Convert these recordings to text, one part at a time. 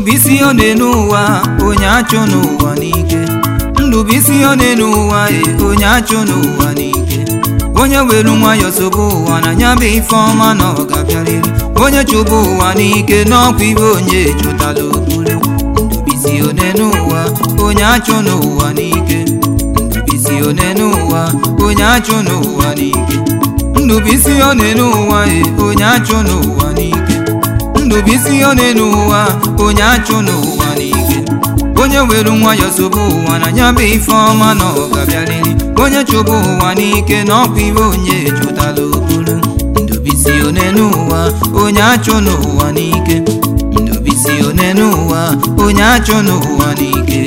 Ndụbụisi one n'ụwa onye achọ n'ụwa n'ike Ndụbụisi one n'ụwa onye achọ n'ụwa n'ike onye were nwayọ sobe ụwa na nya bụ ife ọma na ọ ga-abịarịrị onye chụba ụwa n'ike n'ọkwa ibe onye chụtala okpuru Ndụbụisi one n'ụwa onye achọ n'ụwa n'ike Ndụbụisi one n'ụwa onye achọ n'ụwa n'ike Ndụbụisi one n'ụwa onye achọ n'ụwa n'ike Ndụbụisi one n'ụwa onye achọ n'ụwa n'ike onye were nwayọ sobe ụwa na nya bụ ife ọma na ọ ga-abịarịrị onye chụba ụwa n'ike na ọkwa ibe onye chụtala okpuru Ndụbụisi one n'ụwa onye achọ n'ụwa n'ike Ndụbụisi one n'ụwa onye achọ n'ụwa n'ike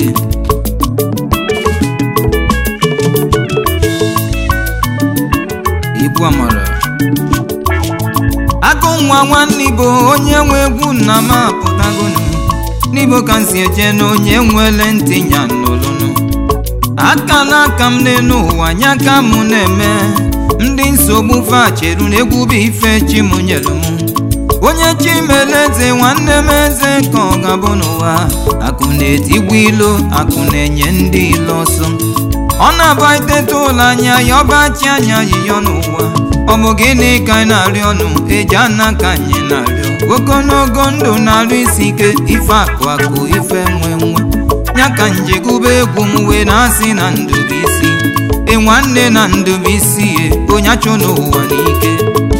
Igbo amara agụ nwa nwanne Igbo onye nwe egwu nna m apụtagonu n'Igbo ka nsi eje na onye nwere ntị nya n'olunu aka n'aka m n'elu ụwa nya ka mụ na-eme ndị nsogbu facheru na egwu bụ ife chi m nyelu m onye chi mere eze nwanne m eze ka ọ ga-abụ n'ụwa akụ na-etigbu ilo akụ na-enye ndị ilo ọsọ ọ na-aba iteta ụlọ anya ya ọbachi anya yiyọ n'ụwa ọ bụ gịnị ka anyị na-arịọ ọnụ eji ana ka anyị na-arịọ ogologo ndụ na-arụ isi ike ife akụ akụ ife nwe ya ka njegube egwu m wee na-asị na Ndụbụisi nwanne na Ndụbụisi onye achọ n'ụwa n'ike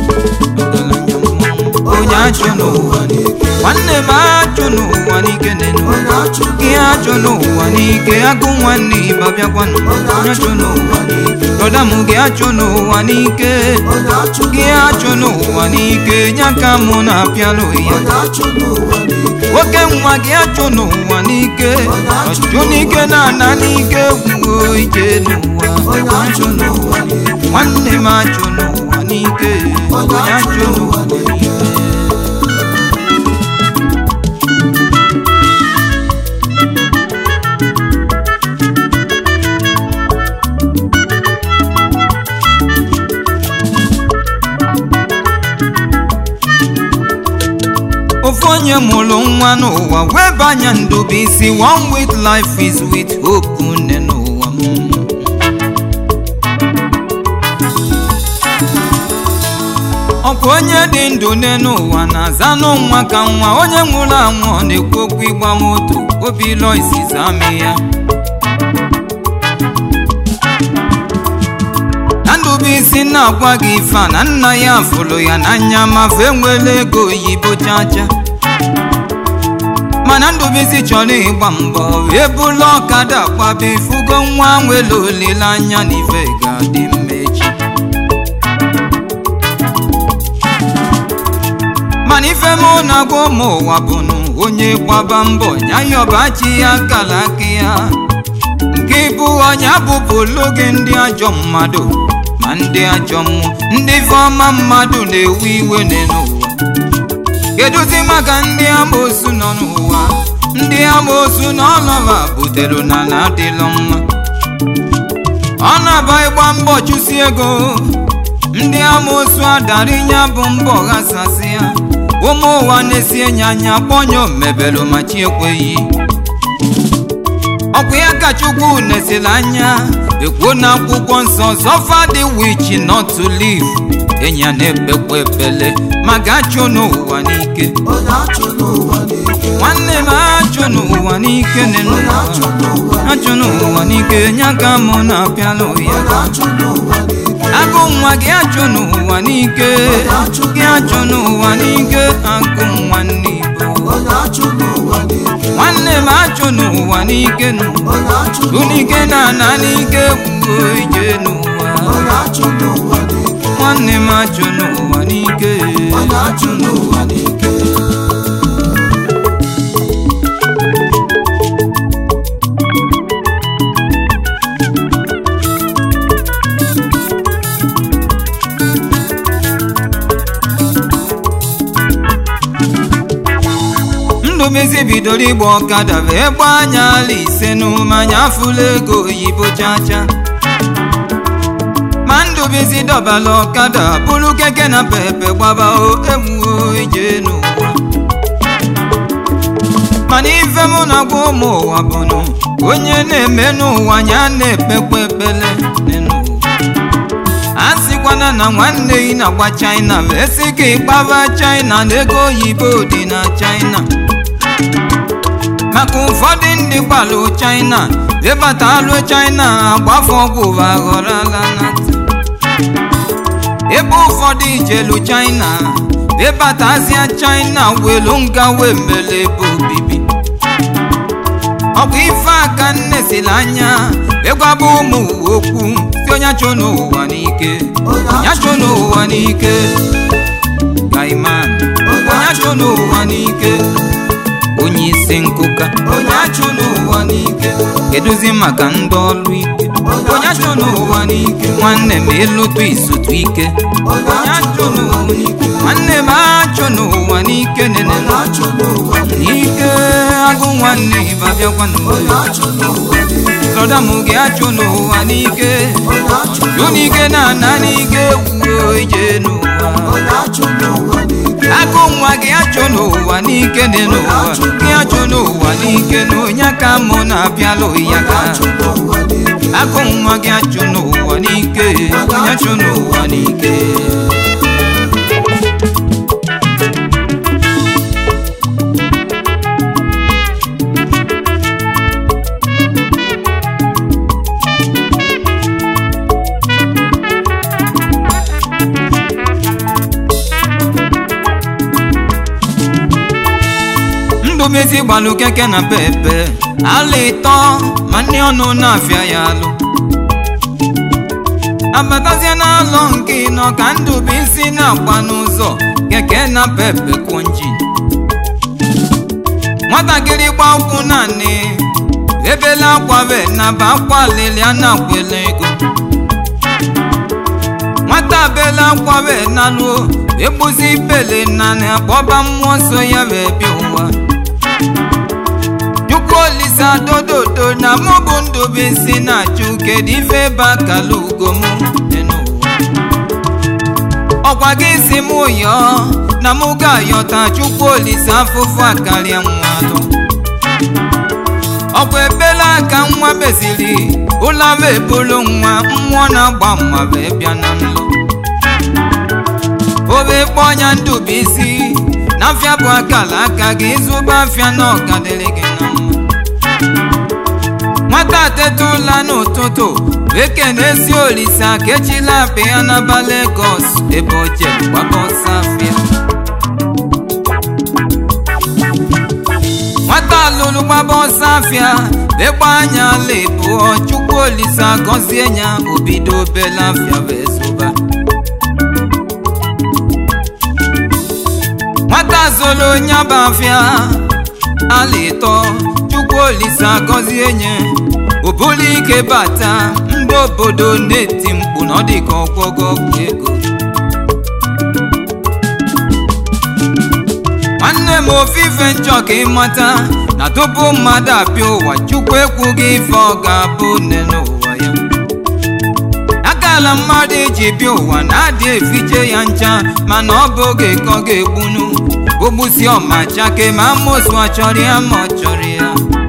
onye achọ n'ụwa n'ike nwanne m achọ n'ụwa n'ike nenu gị achọ n'ụwa n'ike agụ nwanne Igbo bịakwanụ onye achọ n'ụwa n'ike brọda m gị achọ n'ụwa n'ike gị achọ n'ụwa n'ike nya ka mụ na-apịalụ ya nwoke nwa gị achọ n'ụwa n'ike ọchụ n'ike na-ana n'ike gwuo ije n'ụwa nwanne m achọ n'ụwa n'ike onye achọ n'ụwa n'ike ofu onye mụrụ nwa n'ụwa wee banye Ndụbụisi one with life is with hope nne n'ụwa m ọkwa onye dị ndụ nne n'ụwa na-aza n'ụwa ka nwa onye nwụrụ anwụ ọ na-ekwu okwu ịgba moto obi ilo izizi amị ya na Ndụbụisi na-agwa gị ife a na nna ya fụrụ ya n'anya ma fe nwere ego oyibo chacha mana Ndụbụisi chọrọ ịgba mbọ wee bụrụ ọkada kwaba ifugo nwa nwere olileanya na ife ga-adị mma echi mana ife m na-agwa ụmụ ụwa bụnụ onye gbaba mbọ ya yọbachi ya kala aka ya nke bụ onye abụpụlụ gị ndị ajọ mmadụ ma ndị ajọ mmụọ ndị ife ọma mmadụ na-ewe iwe n'ụwa kedụzi maka ndị amoosu nọ n'ụwa ndị amoosu na ọlọva butere na na-adịlọ mma ọ na-aba ịgba mbọ chụsi ego ndị amoosu adarinya bụ mbọ ghasasị ya ụmụ ụwa na-esi enye anya kpọnyo mebelu ma chi ekweghị ọkwa ya ka Chukwu nesila anya ekwuo na akwụkwọ nsọ suffer the witch not to live enya na-ekpekwa ekpele ma ga-achụ n'ụwa n'ike nwanne m achụ n'ụwa n'ike achụ n'ụwa n'ike nya ka mụ na-apịalụ ya agụ nwa gị achụ n'ụwa n'ike gị achụ n'ụwa n'ike agụ nwanne Igbo nwanne m achụ n'ụwa n'ike n'ike na-ana n'ike gwuo ije n'ụwa nwanne m achụ n'ụwa n'ike Ndụbụisi bidoro ịgba ọkada wee gbaa anya ala ise n'ụmanya afụla ego oyibo chacha ma Ndụbụisi dọbala ọkada bụrụ keke na pepe gbaba o ewuo ije n'ụwa mana ife mụ na gwa ụmụ ụwa bụnụ onye na-eme n'ụwa ya na-ekpekwa ekpele a sịkwana na nwanne gị na-agba China wee sị ka ịkpaba China na ego oyibo dị na China maka ụfọdụ ndị gbalụ China ịbata alụ China agbafe ọgwụ aghọrọla na ebe ụfọdụ ijelu China ịbata azịa China welu nga wee mele ebe obibi ọ bụ ife aka nne siri anya ịgwaba ụmụ okwu si onye achọ n'ụwa n'ike onye achọ n'ụwa n'ike Gaiman onye achọ n'ụwa n'ike onye isi nkụka onye achọ n'ụwa n'ike keduzi maka ndị ọrụ ike onye achọ n'ụwa n'ike nwanne m ịlụtụ isotu ike onye achọ n'ụwa n'ike nwanne m achọ n'ụwa n'ike nene n'ike agụ nwanne ịba bịakwa n'ụwa brọda m gị achọ n'ụwa n'ike jụ n'ike na-ana n'ike wuo ije n'ụwa agụ nwa gị achọ n'ụwa n'ike dị n'ụwa gị achọ n'ụwa n'ike na onye ka mụ na-abịalụ ya ka agụ nwa gị achọ n'ụwa n'ike onye achọ n'ụwa n'ike mezi gbalụ keke na pepe ala ịtọ ma ndị ọnụ na-afịa ya alụ abatazie n'alọ nke nọ ka Ndubuisi na-agba n'ụzọ keke na pepe kwụ njin nwatakịrị gba ụkwụ naanị ebela akwabe na ba akwa lili a na-akwele ego nwata bela akwabe na lụọ egbuzi pele naanị akpọba mmụọ nsọ ya wee bịa ụwa Olisa dododo na mụ bụ Ndubuisi na-achụ kedu ife bakala ugo mụ ọkwa gị si mụ yọọ na mụ ga-ayọta Chukwu Olisa afụfụ akarịa mmadụ ọkwa ebela aka nwa beziri ụlọ wee bụrụ nwa mmụọ na-agba mma wee bịa na nlọ obe kpọ ọnya Ndubuisi na afịa bụ akala aka gị ịzụba afịa na ọgadịrị gị na mma nwata teta ụla n'ụtụtụ ekene-esi Olisa ka echila akpa ya n'aba Lagos ebe o jere gbaba ọsọ afịa nwata alụlụ gbaba ọsọ afịa lekwa anya ala ịbụọ Chukwu Olisa gọzie ya obido obele afịa wee zụba nwata zolo onye bụ afịa ala ịtọ Chukwu Olisa gọzie nye obulu ike bata ndị obodo na-eti mkpu na ọ dị ka ọgwọgọ ego nwanne m ofufe nchọ ka ịmata na tupu mmadụ abịa ụwa Chukwu ekwughị ife ọ ga-abụ nne n'ụwa ya akala mmadụ eji bịa ụwa na-adị efiche ya ncha mana ọ bụ oge ka ọ ga-egbunu ogbusi ọma chake ma amosu achọrọ ya ma ọ chọrọ ya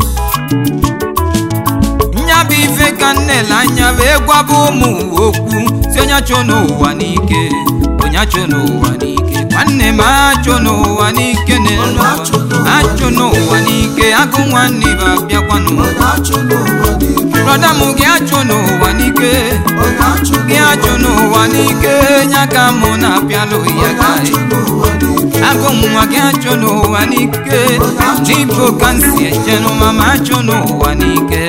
nya bụ ife ka nnele anya wee gwaba ụmụ okwu si onye achọ n'ụwa n'ike onye achọ n'ụwa n'ike nwanne m achọ n'ụwa n'ike achọ n'ụwa n'ike agụ nwanne ba bịakwa n'ụwa brọda m gị achọ n'ụwa n'ike gị achọ n'ụwa n'ike nya ka mụ na-abịalụ ya ka agụ nwa gị achọ n'ụwa n'ike n'ibo ka nsi eje n'ụmama achọ n'ụwa n'ike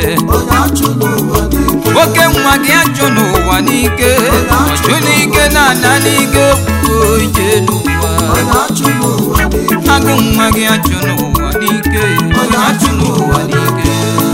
oke nwa gị achọ n'ụwa n'ike ọchụ n'ike na-ana n'ike kwuo ije n'ụwa agụ nwa gị achọ n'ụwa n'ike achọ n'ụwa n'ike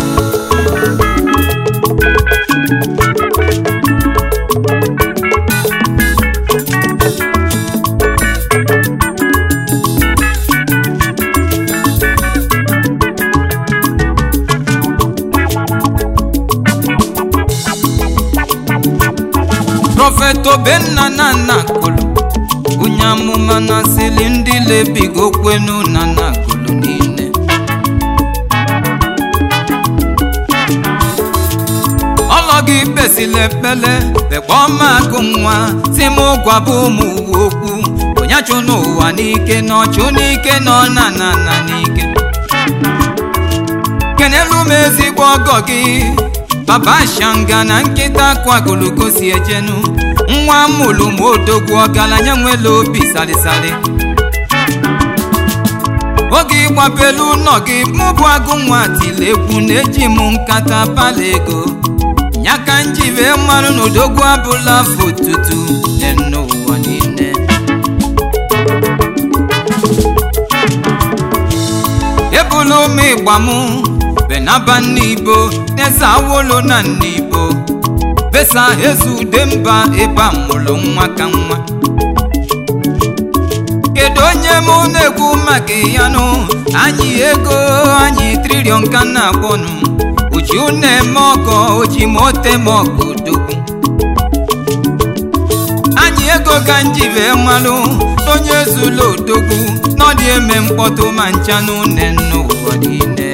Prophet Obenna na Kulu onye amụma na sili ndị lebigo kwenu na Kulu niile oge besile ekpele bekpọ makụ nwa si m gwabụ ụmụ uwe okwu onye achụ n'ụwa n'ike na ọchụ n'ike nọ na n'ike kenelu m ezigbo ọgọ gị baba shanga na nkịta kwagologo si ejenu nwa mụlụ m odogwu ọgaranya nwere obi salịsalị oge ịgbapelu ụlọ gị mụ bụ agụ nwa tilegwu na-eji m nkata pala ego ya ka njive mmanụ na odogwu abụla afọ otutu n'ụwa niile ebulu m ịgba m benaba n'ibo n'eze awolo na n'ibo besa ezu ude mba ebe a mụrụ nwa ka nwa kedu onye mụ na-ekwu maka ya nụ anyị ego anyị triliọn ka na-akpọnụ uchi na-eme ọkọ oji mote m ọkụ odogwu anyị ego ka njive mmalụ onye zụlụ odogwu n'ọdị eme mkpọtụ ma nchanụ nne n'ụwa niile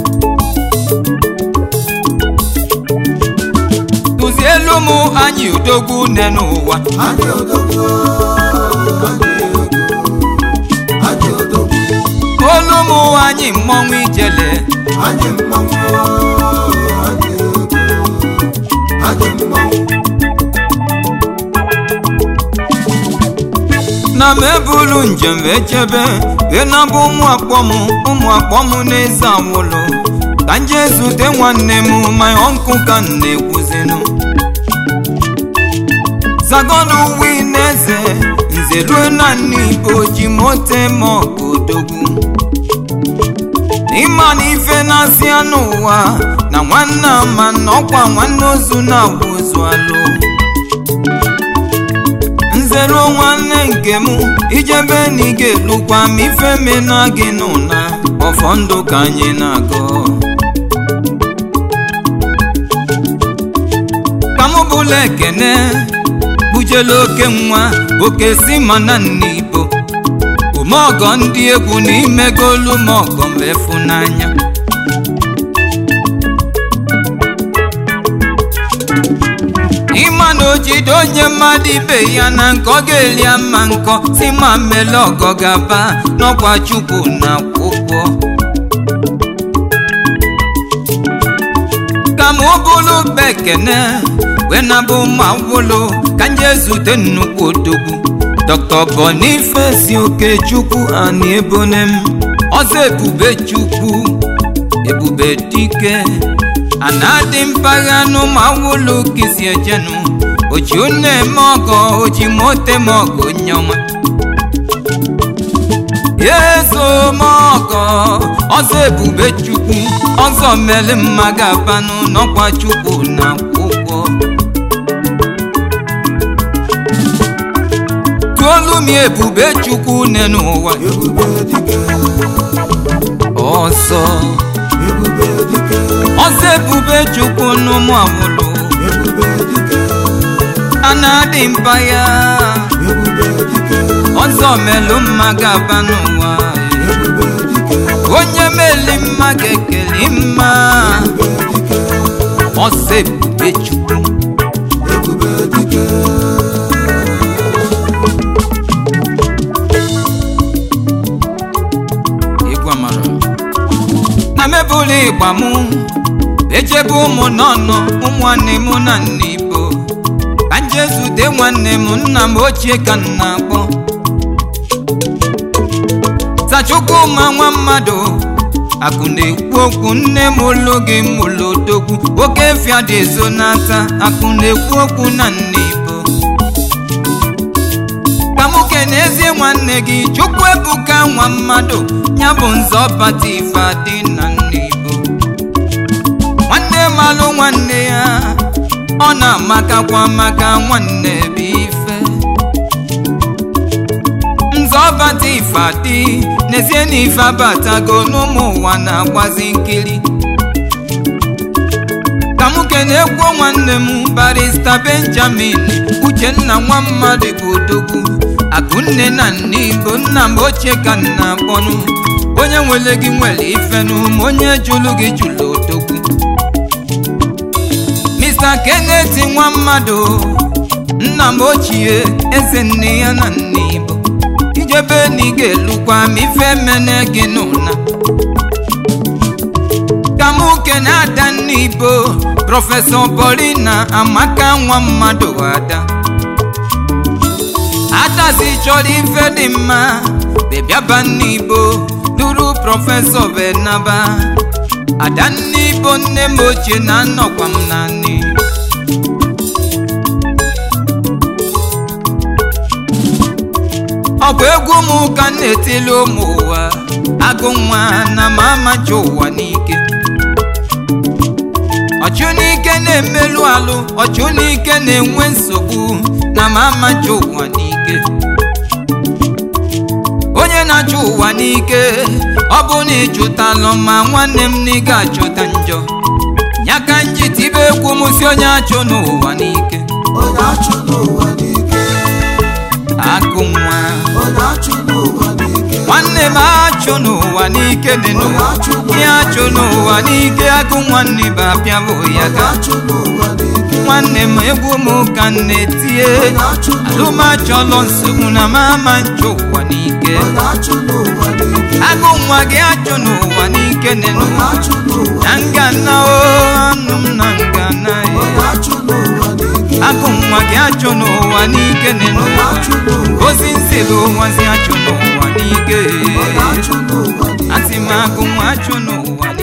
tụzielu mụ anyị odogwu nne n'ụwa olu mụ anyị mmọnwụ ijele na m ebulu njem echebe na-abụ ụmụ akpọm n'eze awụlụ ka nje zute nwanne m ma ọnkụ ka m na-ekwuzinu zagonu wineze nze rue na n'ibo ji mote m ọkụ odogwu ịma na ife na-asị ya n'ụwa na nwanne ama n'ọkwa nwanne ozu na-agwa ozu alụ nzeru nwanne nke m ijebe na ị ga-elukwa m ife mena gị n'ụna ọfọ ndụ ka anyị na-agọ ka m bụla ekene bujela oke nwa oke si mana n'ibo umeọgọ ndị egwu na imegolu m ọgọ mbefu n'anya ịma na ojide onye mmadụ ibe ya na nkọ ga-eli ama nkọ si ma mmele ọgọ gaba n'ọkwa chukwu na akwụkwọ ka m bụrụ bekene wee nabụ ma wụlụ ka nje zute nnukwu odogwu Dr. Boniface Okechukwu ani ebonem ọzọ ebube chukwu ebube dike anadị mpaghara n'ụmụ awụlụ kisi ejenu oji eme ọgọ oji mote m ọgọ nyọma yezo m ọgọ ọzọ ebube chukwu ọzọ mere mma ga-abanụ n'ọkwa chukwu na akwụkwọ tụolu m ebube chukwu nne n'ụwa ọsọ ọzọ ebube chukwu n'ụmụ awụlụ anadị mba ya ọzọ melụ mma ga-aba n'ụwa onye meli mma ga-ekeli mma ọzọ ebube chukwu na mebụlụ ịgba mụ ejebe ụmụ nọnọ ụmụnne m na n'ibo ka nje zute nwanne m nna m ochie ka m na-akpọ Zachukwu ma nwa mmadụ akụ na-ekwu okwu nne m ụlọ gị mụlụ odogwu oke fịa dị ezo n'ata akụ na-ekwu okwu na n'ibo ka mụ kenezie nwanne gị Chukwu ebuka nwa mmadụ ya bụ nzọbata ife adị na n'ibo nwanne malụ nwanne ya ọ na-amakakwa maka nwanne bụ ife nzọbata ife adị n'ezie na ife abatago n'ụmụ ụwa na-agbazi nkiri ka mụ kenekwo nwanne m barista Benjamin Uchenna nwa mmadụ bụ odogwu akụnne na n'ibo nna m ochie ka m na-akpọnụ onye nwere gị nwere ife n'ụmụ onye jụrụ gị jụrụ odogwu Mr. Kenneth nwa mmadụ nna m ochie eze nne ya na nne Igbo ijebe ni ga-elukwa m ife mene gị n'ụna ka mụ kene ada nne Igbo Prọfesọ Paulina Amaka nwa mmadụ ada si chọrọ ife dị mma bebiaba nne Igbo duru Prọfesọ Benaba ada nne Igbo nne m ochie na nnọkwa m na nne ọ bụ egwu m ka na-etili ụmụ ụwa agụ nwa na mama ji ụwa n'ike ọchụ n'ike na-emelu alụ ọchụ n'ike na-enwe nsogbu na mama ji ụwa n'ike onye na-achụ ụwa n'ike ọ bụ na ịchụtalụ ma nwanne m na ị ga-achụta njọ ya ka nji tibe egwu m si onye achụ n'ụwa n'ike onye achụ n'ụwa n'ike agụ nwa onye achụ n'ụwa n'ike nwanne m achụ n'ụwa n'ike dị n'ụwa ya achụ n'ụwa n'ike agụ nwanne bụ apịabụ ya ga nwanne m egwu m ka na-etie alụmachọlọ nsogbu na mama nchụ ụwa n'ike agụ nwa gị achụ n'ụwa n'ike dị n'ụwa na ngana ọnụ m na ngana agụ nwa gị achụ n'ụwa n'ike dị n'ụwa ozi nzelu nwazi achụ n'ụwa n'ike asị m agụ nwa achụ n'ụwa